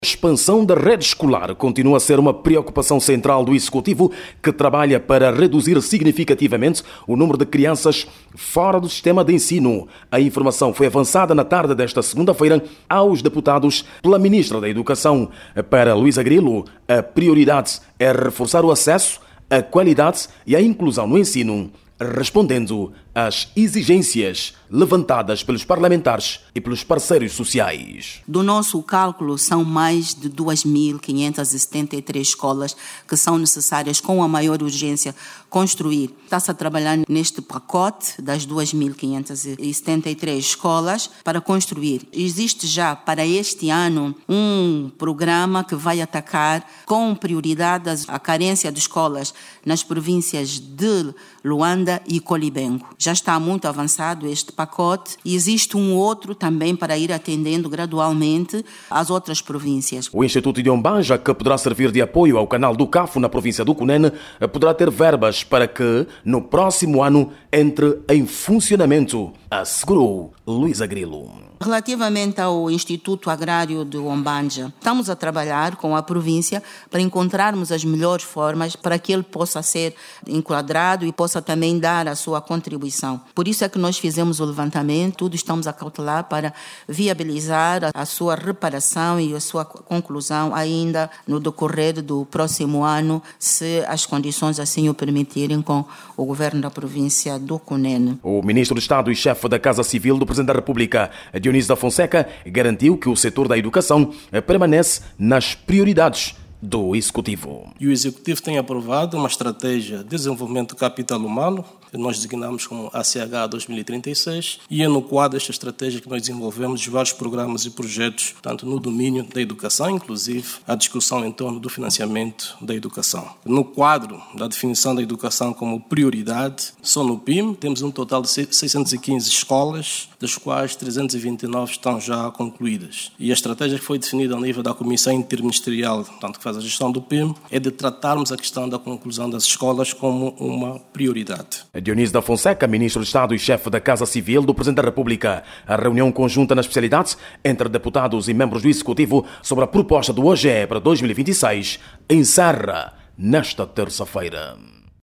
A expansão da rede escolar continua a ser uma preocupação central do Executivo, que trabalha para reduzir significativamente o número de crianças fora do sistema de ensino. A informação foi avançada na tarde desta segunda-feira aos deputados pela Ministra da Educação. Para Luísa Grilo, a prioridade é reforçar o acesso, a qualidade e a inclusão no ensino, respondendo às exigências levantadas pelos parlamentares e pelos parceiros sociais. Do nosso cálculo, são mais de 2.573 escolas que são necessárias, com a maior urgência, construir. Está-se a trabalhar neste pacote das 2.573 escolas para construir. Existe já para este ano um programa que vai atacar com prioridade a carência de escolas nas províncias de Luanda e Colibengo. Já está muito avançado este pacote e existe um outro também para ir atendendo gradualmente às outras províncias. O Instituto de Umbanja, que poderá servir de apoio ao canal do Cafo na província do Cunene, poderá ter verbas para que no próximo ano entre em funcionamento, assegurou Luísa Grilo. Relativamente ao Instituto Agrário de Umbanja, estamos a trabalhar com a província para encontrarmos as melhores formas para que ele possa ser enquadrado e possa também dar a sua contribuição. Por isso é que nós fizemos o levantamento, tudo estamos a cautelar para viabilizar a sua reparação e a sua conclusão ainda no decorrer do próximo ano, se as condições assim o permitirem, com o governo da província do Cunene. O ministro de Estado e chefe da Casa Civil do Presidente da República, Dionísio da Fonseca, garantiu que o setor da educação permanece nas prioridades do Executivo. E o Executivo tem aprovado uma estratégia de desenvolvimento do capital humano, que nós designamos como ACH 2036, e é no quadro desta estratégia que nós desenvolvemos vários programas e projetos, tanto no domínio da educação, inclusive a discussão em torno do financiamento da educação. No quadro da definição da educação como prioridade, só no PIM temos um total de 615 escolas, das quais 329 estão já concluídas. E a estratégia que foi definida ao nível da Comissão Interministerial, tanto que faz a gestão do PIM, é de tratarmos a questão da conclusão das escolas como uma prioridade. Dionísio da Fonseca, ministro de Estado e chefe da Casa Civil do Presidente da República. A reunião conjunta na especialidade entre deputados e membros do Executivo sobre a proposta do OGE para 2026 encerra nesta terça-feira.